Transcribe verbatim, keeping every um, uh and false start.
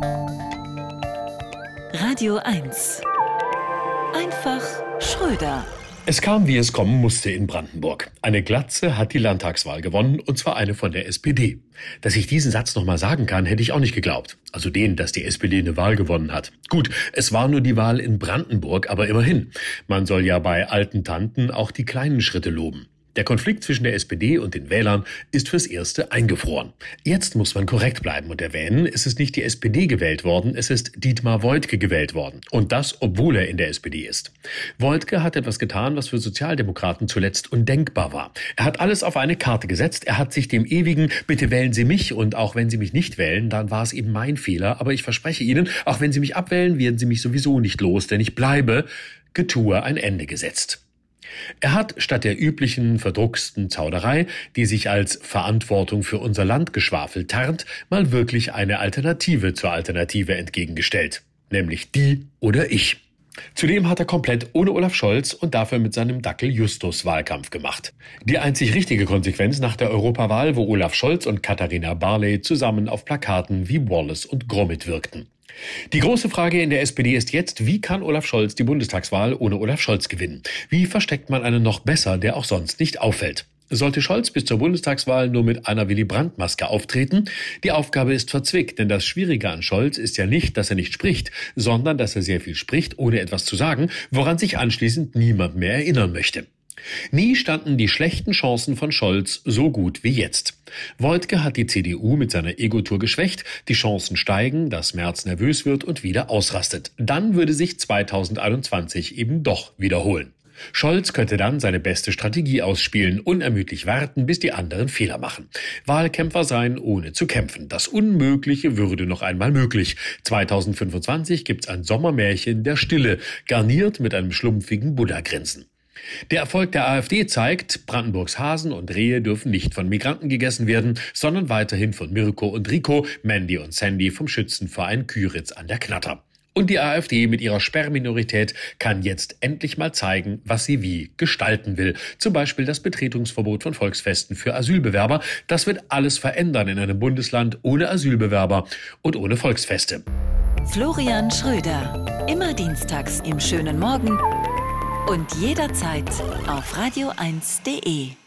Radio eins. Einfach Schröder. Es kam, wie es kommen musste in Brandenburg. Eine Glatze hat die Landtagswahl gewonnen, und zwar eine von der S P D. Dass ich diesen Satz noch mal sagen kann, hätte ich auch nicht geglaubt. Also den, dass die S P D eine Wahl gewonnen hat. Gut, es war nur die Wahl in Brandenburg, aber immerhin. Man soll ja bei alten Tanten auch die kleinen Schritte loben. Der Konflikt zwischen der S P D und den Wählern ist fürs Erste eingefroren. Jetzt muss man korrekt bleiben und erwähnen, es ist nicht die S P D gewählt worden, es ist Dietmar Woidke gewählt worden. Und das, obwohl er in der S P D ist. Woidke hat etwas getan, was für Sozialdemokraten zuletzt undenkbar war. Er hat alles auf eine Karte gesetzt, er hat sich dem ewigen "Bitte wählen Sie mich" und auch wenn Sie mich nicht wählen, dann war es eben mein Fehler, aber ich verspreche Ihnen, auch wenn Sie mich abwählen, werden Sie mich sowieso nicht los, denn ich bleibe, Getue ein Ende gesetzt. Er hat statt der üblichen verdrucksten Zauderei, die sich als Verantwortung für unser Land geschwafelt tarnt, mal wirklich eine Alternative zur Alternative entgegengestellt. Nämlich die oder ich. Zudem hat er komplett ohne Olaf Scholz und dafür mit seinem Dackel Justus Wahlkampf gemacht. Die einzig richtige Konsequenz nach der Europawahl, wo Olaf Scholz und Katharina Barley zusammen auf Plakaten wie Wallace und Gromit wirkten. Die große Frage in der S P D ist jetzt, wie kann Olaf Scholz die Bundestagswahl ohne Olaf Scholz gewinnen? Wie versteckt man einen noch besser, der auch sonst nicht auffällt? Sollte Scholz bis zur Bundestagswahl nur mit einer Willy-Brandt-Maske auftreten? Die Aufgabe ist verzwickt, denn das Schwierige an Scholz ist ja nicht, dass er nicht spricht, sondern dass er sehr viel spricht, ohne etwas zu sagen, woran sich anschließend niemand mehr erinnern möchte. Nie standen die schlechten Chancen von Scholz so gut wie jetzt. Woidke hat die C D U mit seiner Ego-Tour geschwächt, die Chancen steigen, dass Merz nervös wird und wieder ausrastet. Dann würde sich zweitausendeinundzwanzig eben doch wiederholen. Scholz könnte dann seine beste Strategie ausspielen, unermüdlich warten, bis die anderen Fehler machen. Wahlkämpfer sein, ohne zu kämpfen. Das Unmögliche würde noch einmal möglich. zweitausendfünfundzwanzig gibt's ein Sommermärchen der Stille, garniert mit einem schlumpfigen Buddha-Grinsen. Der Erfolg der AfD zeigt, Brandenburgs Hasen und Rehe dürfen nicht von Migranten gegessen werden, sondern weiterhin von Mirko und Rico, Mandy und Sandy vom Schützenverein Küritz an der Knatter. Und die AfD mit ihrer Sperrminorität kann jetzt endlich mal zeigen, was sie wie gestalten will. Zum Beispiel das Betretungsverbot von Volksfesten für Asylbewerber. Das wird alles verändern in einem Bundesland ohne Asylbewerber und ohne Volksfeste. Florian Schröder. Immer dienstags im schönen Morgen und jederzeit auf radio eins punkt de.